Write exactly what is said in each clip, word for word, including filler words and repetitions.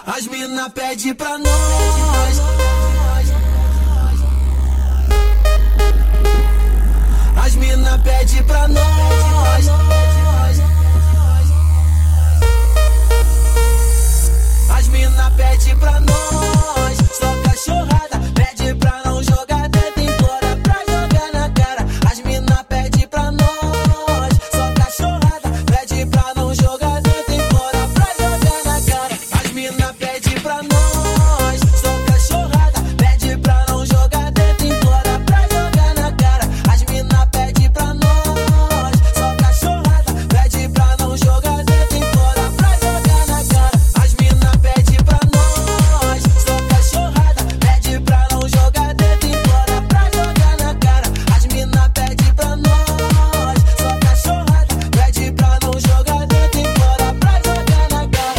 As mina pede pra nós. As mina pede pra nós. As mina pede pra nós. Só cachorrada, pede pra não jogar dentro, implora pra jogar na cara. As mina pede pra nós. Só cachorrada, pede pra não jogar dentro, implora pra jogar na cara. As mina pede pra nós. Só cachorrada, pede pra não jogar dentro, implora pra jogar na cara. As mina pede pra nós. Só cachorrada, pede pra não jogar dentro, implora pra jogar na cara. As mina pede pra nós. Só cachorrada, pede pra não jogar dentro, implora pra jogar na cara. As mina pede pra nós. Só cachorrada, pede pra não jogar dentro, implora pra jogar na cara.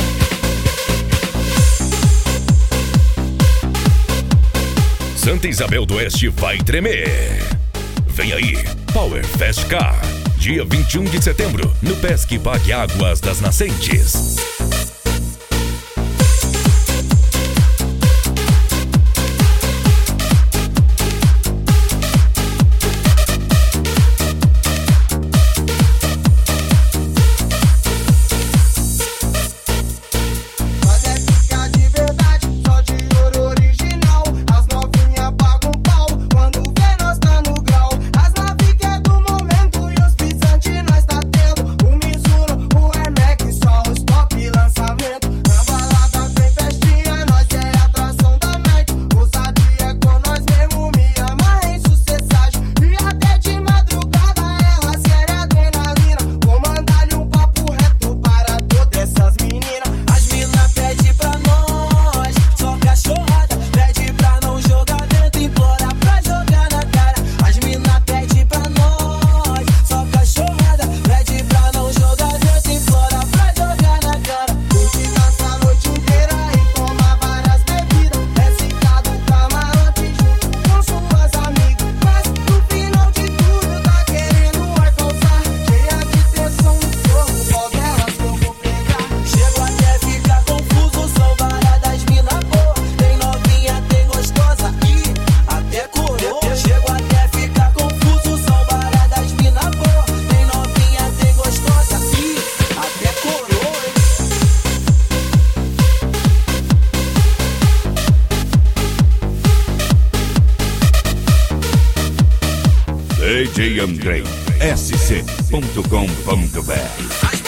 Santa Isabel do Oeste vai tremer. Vem aí, Power Fest Car, dia vinte e um de setembro, no Pesque Pague Águas das Nascentes. Mas é ficar de verdade, só de ouro original. As novinha pagam pau, quando vê nós tá no grau. As navi que é do momento e os pisantes nós tá tendo. O Mizuno, o Air Max, só os top lançamento. Na balada tem festinha, nós é atração da night. Ousadia com nós mesmo, me amarra em sucessagem. E até de madrugada ela séria adrenalina. Vou mandar-lhe um papo reto para todas essas meninas. As mina pede pra nós. Só cachorrada, pede pra não jogar dentro, implora pra jogar na cara. As mina pede pra nós. Só cachorrada, pede pra não jogar dentro, implora pra jogar na cara. Tem que dançar a noite inteira e tomar várias bebidas. É citado camarote junto com suas amigas. Mas no final de tudo tá querendo é causar. Cheia de tensão no corpo, qual delas que eu vou pegar? Chego até ficar confuso, são baradas mina boa. Tem novinha, tem gostosa e até coroa. Chego até ficar confuso, são baradas mina boa. Tem novinha, tem gostosa e até coroa. D J Andrei, S C ponto com ponto B R. As